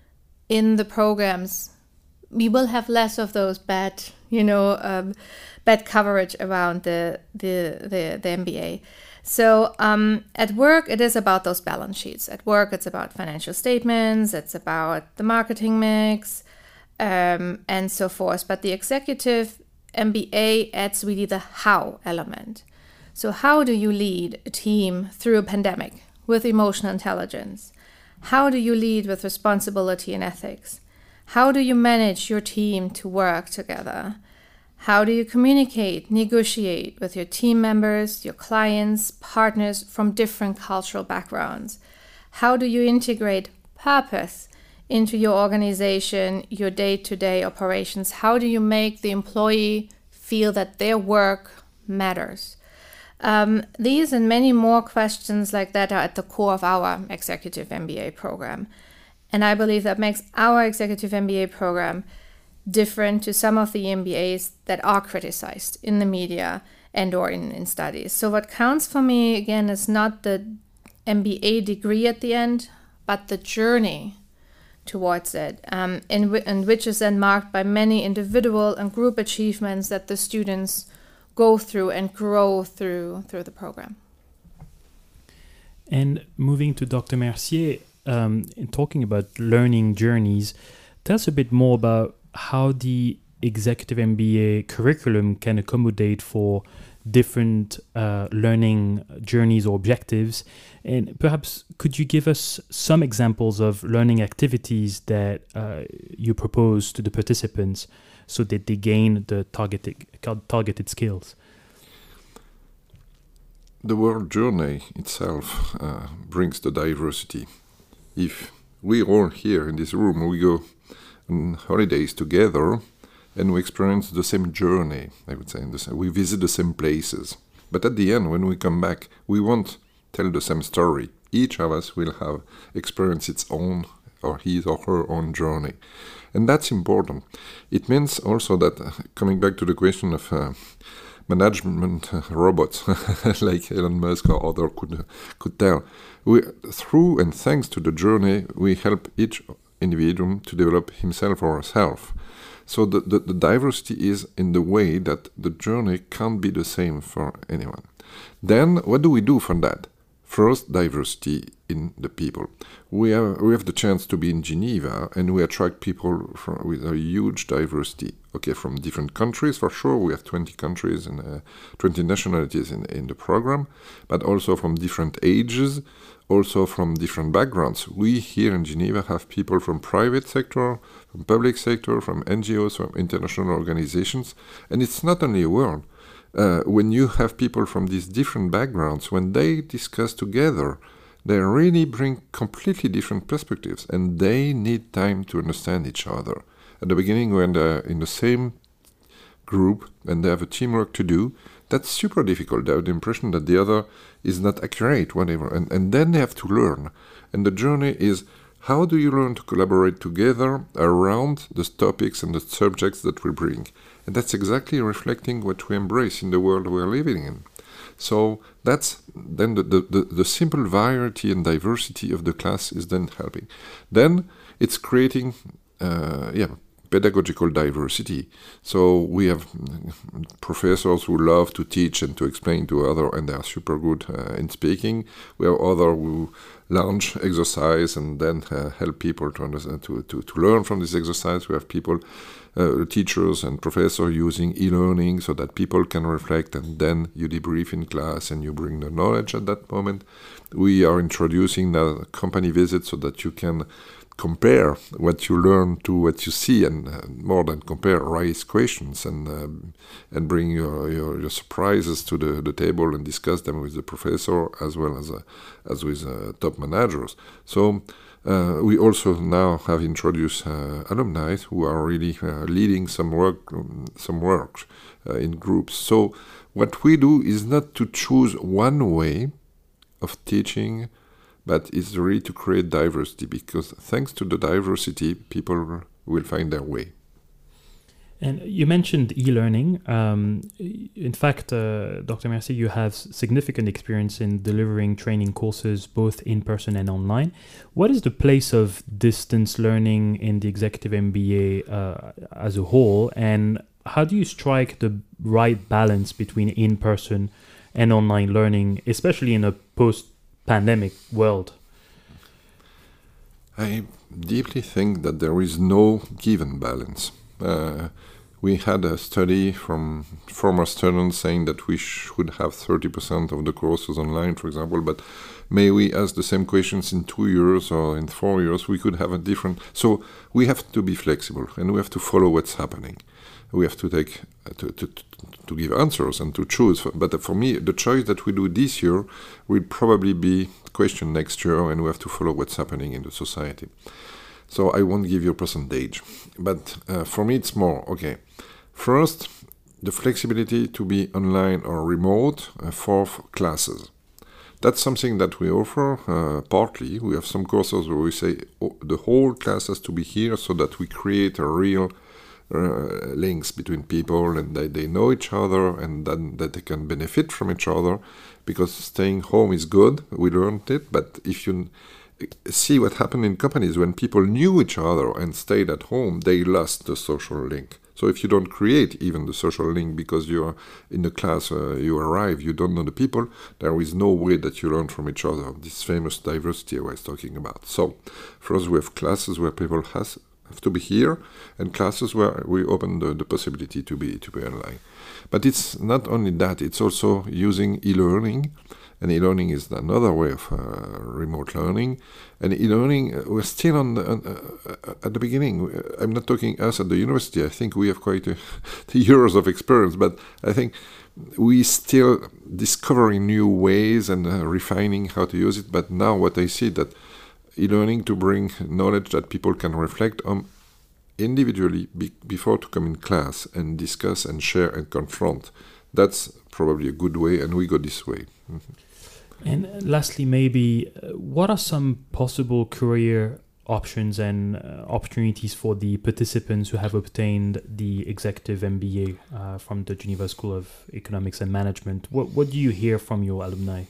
in the programs, we will have less of those bad, you know, um, bad coverage around the the the, the M B A. So um, at work, it is about those balance sheets. At work, it's about financial statements, it's about the marketing mix, um, and so forth. But the executive M B A adds really the how element. So how do you lead a team through a pandemic with emotional intelligence? How do you lead with responsibility and ethics? How do you manage your team to work together? How do you communicate, negotiate with your team members, your clients, partners from different cultural backgrounds? How do you integrate purpose into your organization, your day-to-day operations? How do you make the employee feel that their work matters? Um, these and many more questions like that are at the core of our executive M B A program. And I believe that makes our executive M B A program different to some of the M B As that are criticized in the media and or in, in studies. So what counts for me, again, is not the M B A degree at the end, but the journey towards it, um, in, w- in which is then marked by many individual and group achievements that the students go through and grow through through the program. And moving to Doctor Mercier, um, in talking about learning journeys, tell us a bit more about how the executive M B A curriculum can accommodate for different uh, learning journeys or objectives. And perhaps could you give us some examples of learning activities that uh, you propose to the participants so that they gain the targeted, targeted skills? The word journey itself uh, brings the diversity. If we all here in this room, we go on holidays together and we experience the same journey, I would say, we visit the same places. But at the end, when we come back, we won't tell the same story. Each of us will have experienced its own or his or her own journey. And that's important. It means also that, uh, coming back to the question of uh, management uh, robots, like Elon Musk or other could could tell, we, through and thanks to the journey, we help each individual to develop himself or herself. So the, the, the diversity is in the way that the journey can't be the same for anyone. Then what do we do for that? First, diversity in the people. We have we have the chance to be in Geneva, and we attract people from, with a huge diversity. Okay, from different countries for sure. We have twenty countries and uh, twenty nationalities in in the program, but also from different ages, also from different backgrounds. We here in Geneva have people from private sector, from public sector, from N G Os, from international organizations, and it's not only a word. Uh, when you have people from these different backgrounds, when they discuss together, they really bring completely different perspectives, and they need time to understand each other. At the beginning, when they're in the same group and they have a teamwork to do, that's super difficult. They have the impression that the other is not accurate, whatever, and, and then they have to learn. And the journey is, how do you learn to collaborate together around the topics and the subjects that we bring? And that's exactly reflecting what we embrace in the world we're living in. So that's then the, the, the, the simple variety and diversity of the class is then helping. Then it's creating uh, yeah, pedagogical diversity. So we have professors who love to teach and to explain to others, and they are super good uh, in speaking. We have others who launch exercise and then uh, help people to understand, to, to, to learn from this exercise. We have people, uh, teachers and professors using e-learning so that people can reflect, and then you debrief in class and you bring the knowledge at that moment. We are introducing the company visit so that you can compare what you learn to what you see, and uh, more than compare, raise questions and uh, and bring your, your, your surprises to the, the table and discuss them with the professor as well as uh, as with uh, top managers. So uh, we also now have introduced uh, alumni who are really uh, leading some work um, some work uh, in groups. So what we do is not to choose one way of teaching, but it's really to create diversity, because thanks to the diversity, people will find their way. And you mentioned e-learning. Um, in fact, uh, Doctor Mercier, you have significant experience in delivering training courses both in person and online. What is the place of distance learning in the executive M B A uh, as a whole, and how do you strike the right balance between in-person and online learning, especially in a post-pandemic world? I deeply think that there is no given balance. Uh, we had a study from former students saying that we should have thirty percent of the courses online, for example, but may we ask the same questions in two years or in four years? We could have a different... So we have to be flexible, and we have to follow what's happening. We have to take uh, to, to to give answers and to choose. But for me, the choice that we do this year will probably be questioned next year, and we have to follow what's happening in the society. So I won't give you a percentage, but uh, for me it's more, okay, first, the flexibility to be online or remote uh, for f- classes. That's something that we offer uh, partly. We have some courses where we say oh, the whole class has to be here so that we create a real Uh, links between people, and that they know each other, and then that they can benefit from each other, because staying home is good, we learned it, but if you see what happened in companies when people knew each other and stayed at home, they lost the social link. So if you don't create even the social link because you're in the class, uh, you arrive, you don't know the people, there is no way that you learn from each other. This famous diversity I was talking about. So first we have classes where people has, have to be here, and classes where we open the, the possibility to be to be online. But it's not only that, it's also using e-learning. And e-learning is another way of uh, remote learning. And e-learning, uh, we're still on, the, on uh, at the beginning. I'm not talking us at the university. I think we have quite a years of experience, but I think we still discovering new ways and uh, refining how to use it. But now what I see that e-learning to bring knowledge that people can reflect on individually be- before to come in class and discuss and share and confront. That's probably a good way, and we go this way. Mm-hmm. And lastly, maybe, uh, what are some possible career options and uh, opportunities for the participants who have obtained the executive M B A uh, from the Geneva School of Economics and Management? What, what do you hear from your alumni?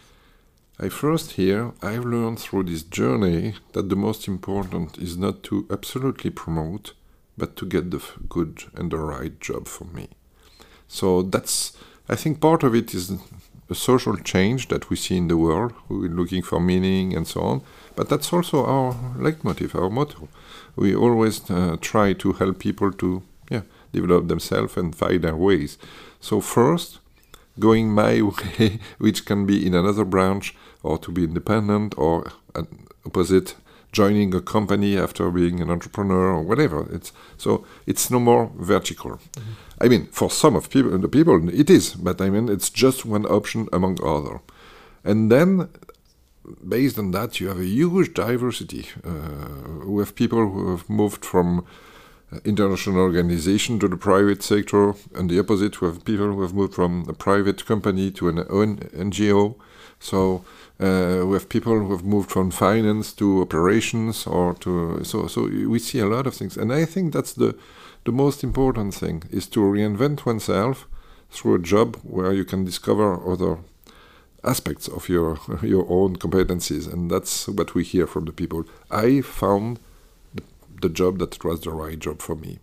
I first hear, I've learned through this journey that the most important is not to absolutely promote, but to get the f- good and the right job for me. So that's, I think part of it is a social change that we see in the world. We're looking for meaning and so on. But that's also our leitmotif, our motto. We always uh, try to help people to yeah, develop themselves and find their ways. So first, going my way, which can be in another branch, or to be independent, or an opposite, joining a company after being an entrepreneur or whatever. It's so it's no more vertical. Mm-hmm. I mean, for some of people, the people, it is, but I mean, it's just one option among other. And then, based on that, you have a huge diversity. Uh, we have people who have moved from uh, international organization to the private sector, and the opposite, we have people who have moved from a private company to an own N G O. So uh, we have people who have moved from finance to operations, or to so so we see a lot of things, and I think that's the the most important thing is to reinvent oneself through a job where you can discover other aspects of your your own competencies, and that's what we hear from the people. I found the, the job that was the right job for me.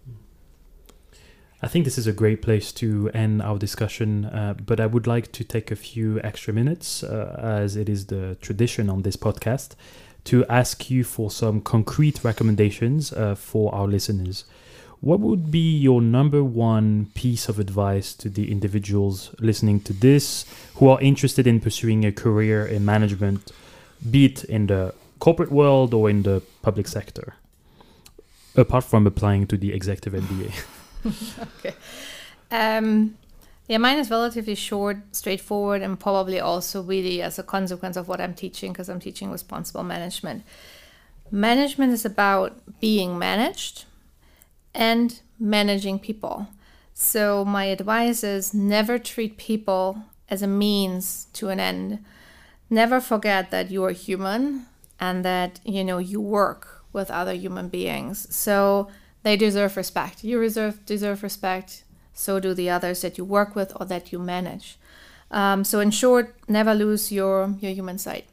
I think this is a great place to end our discussion, uh, but I would like to take a few extra minutes, uh, as it is the tradition on this podcast, to ask you for some concrete recommendations uh, for our listeners. What would be your number one piece of advice to the individuals listening to this who are interested in pursuing a career in management, be it in the corporate world or in the public sector, apart from applying to the executive M B A? Okay. Um, yeah, mine is relatively short, straightforward, and probably also really as a consequence of what I'm teaching, because I'm teaching responsible management. Management is about being managed and managing people. So my advice is never treat people as a means to an end. Never forget that you are human and that, you know, you work with other human beings. So they deserve respect. You deserve, deserve respect. So do the others that you work with or that you manage. Um, so in short, never lose your, your human side.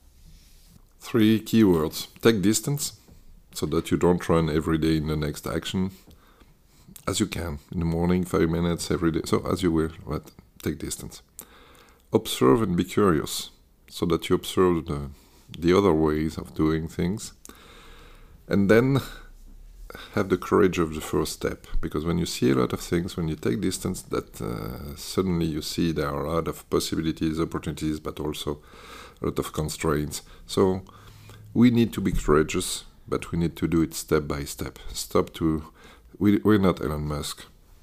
Three keywords. Take distance, so that you don't run every day in the next action. As you can, in the morning, five minutes every day. So as you will, but take distance. Observe and be curious, so that you observe the, the other ways of doing things. And then have the courage of the first step, because when you see a lot of things, when you take distance, that uh, suddenly you see there are a lot of possibilities, opportunities, but also a lot of constraints. So we need to be courageous, but we need to do it step by step. Stop to, we, we're not Elon Musk.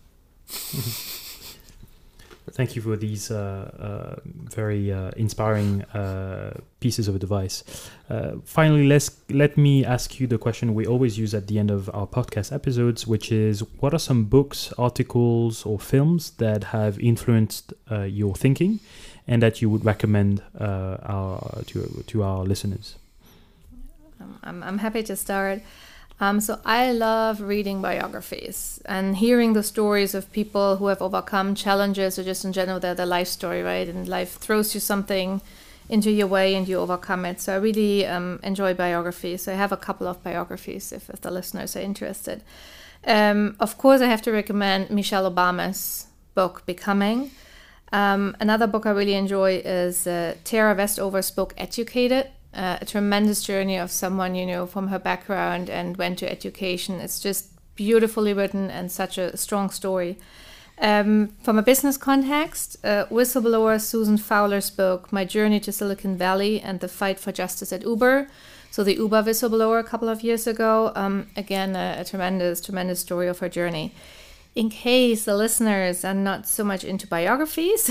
Thank you for these uh, uh, very uh, inspiring uh, pieces of advice. Uh, finally, let's let me ask you the question we always use at the end of our podcast episodes, which is, what are some books, articles, or films that have influenced uh, your thinking and that you would recommend uh, our, to, to our listeners? I'm, I'm happy to start. Um, so I love reading biographies and hearing the stories of people who have overcome challenges, or just in general their, their life story, right? And life throws you something into your way and you overcome it. So I really um, enjoy biographies. So I have a couple of biographies if, if the listeners are interested. Um, of course, I have to recommend Michelle Obama's book, Becoming. Um, another book I really enjoy is uh, Tara Westover's book, Educated, uh, a tremendous journey of someone, you know, from her background and went to education. It's just beautifully written and such a strong story. Um, from a business context, uh, whistleblower Susan Fowler's book, My Journey to Silicon Valley and the Fight for Justice at Uber. So the Uber whistleblower a couple of years ago. Um, again, a, a tremendous, tremendous story of her journey. In case the listeners are not so much into biographies,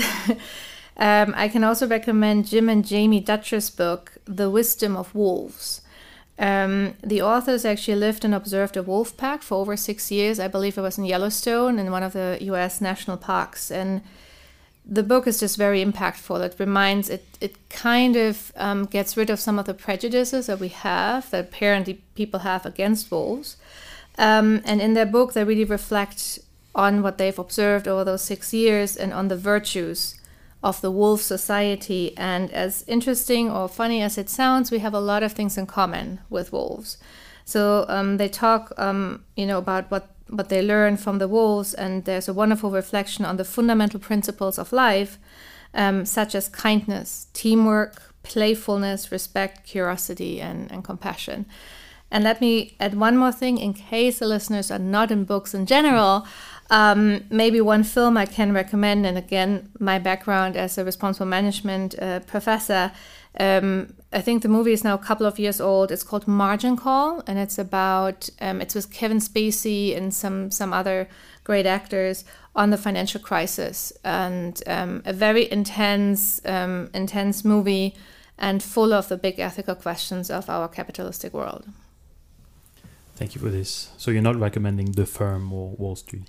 um, I can also recommend Jim and Jamie Dutcher's book, The Wisdom of Wolves. Um, the authors actually lived and observed a wolf pack for over six years. I believe it was in Yellowstone in one of the U S national parks. And the book is just very impactful. It reminds, it, it kind of um, gets rid of some of the prejudices that we have, that apparently people have against wolves. Um, and in their book, they really reflect on what they've observed over those six years and on the virtues of the wolf society. And as interesting or funny as it sounds, we have a lot of things in common with wolves. So um, they talk, um, you know, about what, what they learn from the wolves, and there's a wonderful reflection on the fundamental principles of life, um, such as kindness, teamwork, playfulness, respect, curiosity, and, and compassion. And let me add one more thing, in case the listeners are not in books in general. Um, maybe one film I can recommend, and again, my background as a responsible management uh, professor, um, I think the movie is now a couple of years old. It's called Margin Call, and it's about, um, it's with Kevin Spacey and some, some other great actors on the financial crisis, and um, a very intense, um, intense movie and full of the big ethical questions of our capitalistic world. Thank you for this. So you're not recommending The Firm or Wall Street?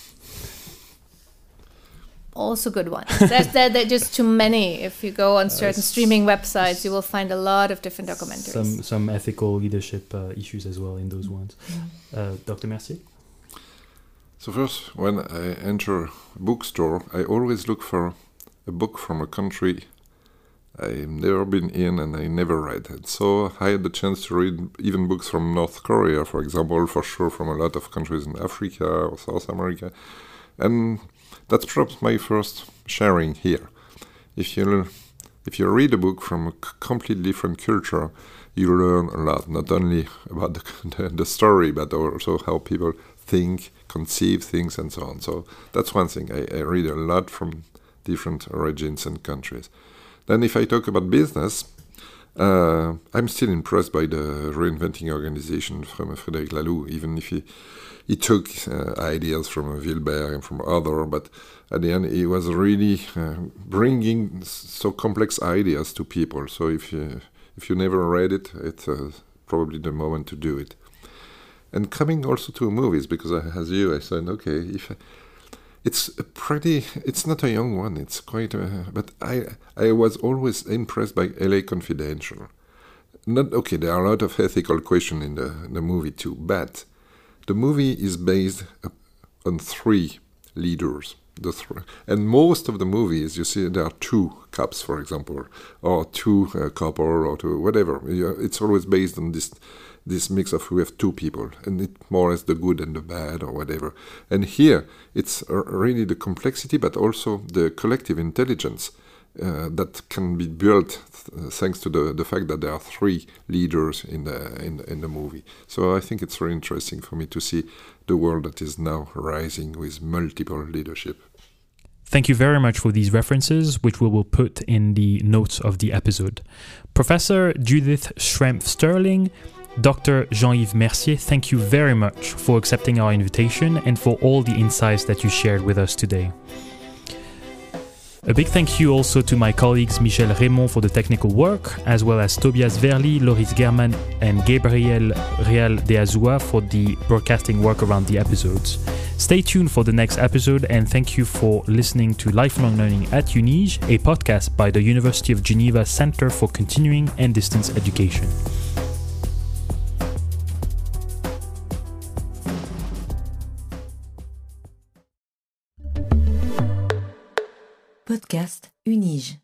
Also good ones. There's, there, there are just too many. If you go on certain uh, streaming websites, you will find a lot of different documentaries. Some some ethical leadership uh, issues as well in those ones. Mm-hmm. uh, Doctor Mercier? So first, when I enter a bookstore, I always look for a book from a country I've never been in and I never read it. So I had the chance to read even books from North Korea, for example, for sure from a lot of countries in Africa or South America. And that's perhaps my first sharing here. If you if you read a book from a completely different culture, you learn a lot, not only about the, the story, but also how people think, conceive things, and so on. So that's one thing. I, I read a lot from different origins and countries. Then if I talk about business, uh, I'm still impressed by the Reinventing Organization from Frédéric Laloux, even if he, he took uh, ideas from Wilber and from other, but at the end he was really uh, bringing so complex ideas to people. So if you, if you never read it, it's uh, probably the moment to do it. And coming also to movies, because I, as you, I said, okay, if I, It's a pretty, it's not a young one, it's quite, a, but I I was always impressed by L A Confidential. Not, okay, there are a lot of ethical questions in the, in the movie too, but the movie is based on three leaders. The th- and most of the movies, you see, there are two cops, for example, or two uh, couple, or two, whatever. It's always based on this this mix of we have two people, and it more or less the good and the bad, or whatever. And here, it's uh, really the complexity, but also the collective intelligence uh, that can be built th- thanks to the, the fact that there are three leaders in the in, in the movie. So I think it's very interesting for me to see the world that is now rising with multiple leadership. Thank you very much for these references, which we will put in the notes of the episode. Professor Judith Schrempf-Sterling, Doctor Jean-Yves Mercier, thank you very much for accepting our invitation and for all the insights that you shared with us today. A big thank you also to my colleagues Michel Raymond for the technical work, as well as Tobias Verli, Loris German and Gabriel Real de Azua for the broadcasting work around the episodes. Stay tuned for the next episode, and thank you for listening to Lifelong Learning at UNIGE, a podcast by the University of Geneva Center for Continuing and Distance Education. Podcast UNIGE.